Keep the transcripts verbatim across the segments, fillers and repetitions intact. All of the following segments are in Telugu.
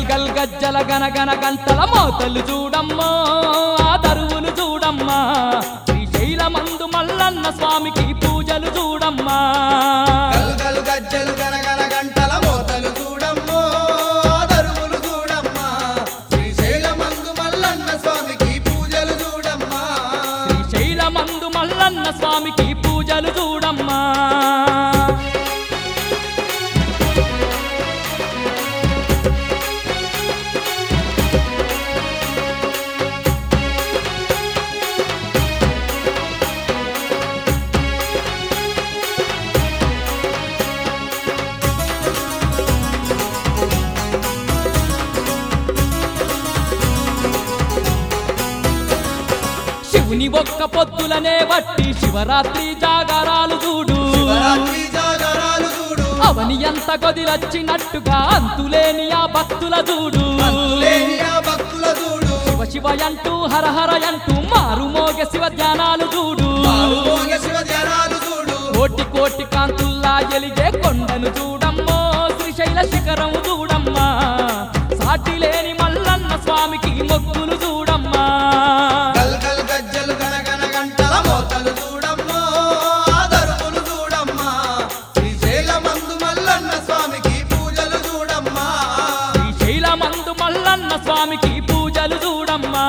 గల్ గజ్జల గనగన గంటల మోతలు చూడమ్మా ఆ దరువులు చూడమ్మా శ్రీశైలమందు మల్లన్న స్వామికి పూజలు చూడమ్మా గల్ గల్ గజ్జలు గనగన గంటల మోతలు చూడమ్మో దరువులు చూడమ్మా శ్రీశైలమందు మల్లన్న స్వామికి పూజలు చూడమ్మా శ్రీశైలమందు మల్లన్న స్వామికి పూజలు చూడమ్మా శివుని ఒక్క పొద్దులనే వట్టి శివరాత్రి జాగారాలు చూడు శివరాత్రి జాగరాలు చూడు అవని ఎంత గదిలొచ్చినట్టుగా అంతులేని ఆ భక్తుల చూడు అంతులేని ఆ భక్తుల చూడు శివ శివ అంటూ హర హర అంటూ మారుమోగ శివ ధ్యానాలు చూడు మారుమోగ శివ ధ్యానాలు చూడు కోటి కోటి కాంతుల్లా ఎలిగే కొండను చూడమ్మో శ్రీశైల శిఖరం చూడమ్మా సాటి లేని మల్లన్న స్వామికి మొక్కులు చూడమ్మా గల్ గల్ గజ్జలు గనగన గంటల మోతలు చూడమ్మో దరువులు చూడమ్మా శ్రీశైలమందు మల్లన్న స్వామికి పూజలు చూడమ్మా శ్రీశైలమందు మల్లన్న స్వామికి పూజలు చూడమ్మా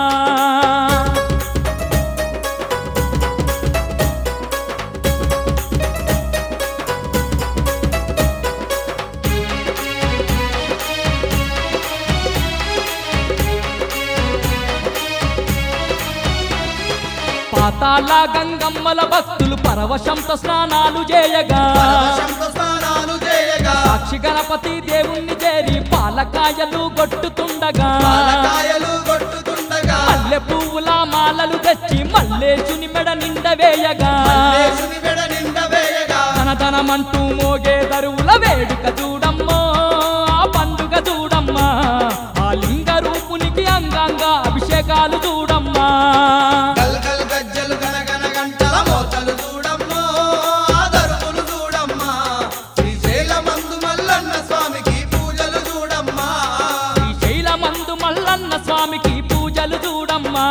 పాతాళ గంగమ్మల భక్తులు పరవశంతో స్నానాలు చేయగా పరవశంతో స్నానాలు చేయగా సాక్షి గణపతి దేవుణ్ణి చేరి పాలకాయలు కొట్టుతుండగా పాలకాయలు కొట్టుతుండగా మల్లె పువ్వుల మాలలు తెచ్చి మల్లేశుని మెడ నిండ వేయగా మల్లేశుని మెడ నిండ వేయగా ధనధనమంటూ మోగే దరువుల వేడుక చూడమ్మో ఆ పండుగ చూడమ్మా ఆ లింగ రూపునికి అంగంగా అభిషేకాలు చూడమ్మా గల్ గల్ గజ్జలు గనగన గంటల మోతలు చూడమ్మో దరువులు చూడమ్మా శ్రీశైలమందు మల్లన్న స్వామికి పూజలు చూడమ్మా శ్రీశైలమందు మల్లన్న స్వామికి పూజలు చూడమ్మా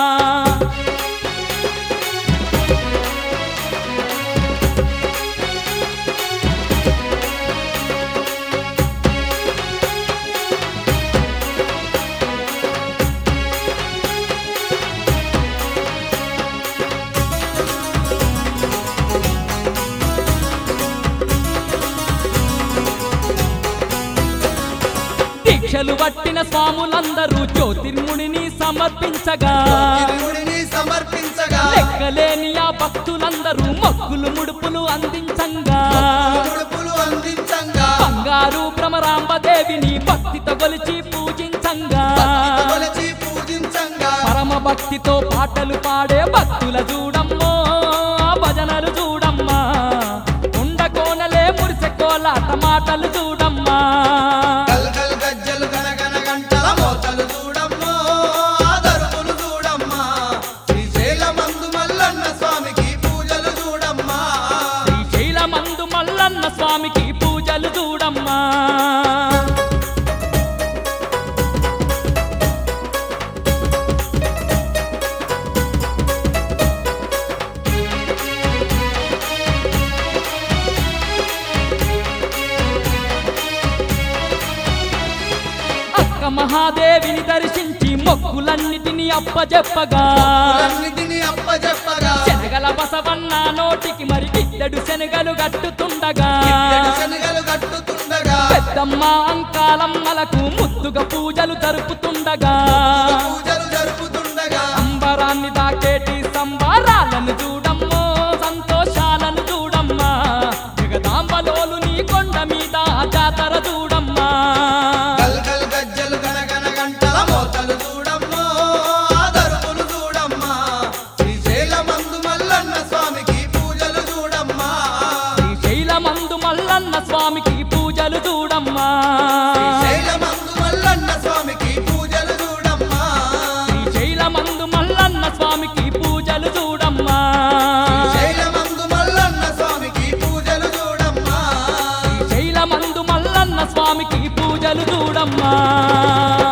దీక్షలు పట్టిన స్వాములందరూ జ్యోతిర్ముడిని సమర్పించగా తిరుముడిని సమర్పించగా లెక్కలేని ఆ భక్తులందరూ మొక్కులు ముడుపులు అందించంగా ముడుపులు అందించంగా బంగారు భ్రమరాంబదేవిని భక్తితో కొలిచి పూజించంగా భక్తితో కొలిచి పూజించంగా పరమ భక్తితో పాటలు పాడే భక్తుల చూడమ్మో భజనలు చూడమ్మా ఉండ కోనలే మురిసె కోలాట మాటలు చూడమ్మా గల్ గల్ గజ్జలు గనగన గంటల మోతలు చూడమ్మో దరువులు చూడమ్మా శ్రీశైలమందు మల్లన్న స్వామికి పూజలు చూడమ్మా శ్రీశైలమందు మల్లన్న స్వామికి పూజలు చూడమ్మా అక్క మహాదేవిని దర్శించి మొక్కులన్నిటిని అప్పజెప్పగా అన్నిటిని అప్పజెప్పగా శనగల బసవన్న నోటికి మరి గిద్దెడు శనగలు గట్టుతుండగా ఎడు శనగలు కట్టుతుండగా పెద్దమ్మ అంకాలమ్మలకు ముద్దుగా పూజలు జరుపుతుండగా పూజలు జరుపుతుండగా అంబరాన్ని దాకేటి సంబారాలను చూడమ్మో సంతోషాలను చూడమ్మా జగదాంబలోలు నీ కొండ మీద జాతర చూడమ్మా గల్ గల్ గజ్జలు గనగన గంటల మోతలు చూడమ్మో దరువులు చూడమ్మా శ్రీశైలమందు మల్లన్న స్వామికి పూజలు చూడమ్మా శ్రీశైలమందు మల్లన్న స్వామికి పూజలు చూడమ్మా శ్రీశైలమందు మల్లన్న స్వామికి పూజలు చూడమ్మా శ్రీశైలమందు మల్లన్న స్వామికి పూజలు చూడమ్మా శ్రీశైలమందు మల్లన్న స్వామికి పూజలు చూడమ్మా శ్రీశైలమందు మల్లన్న స్వామికి పూజలు చూడమ్మా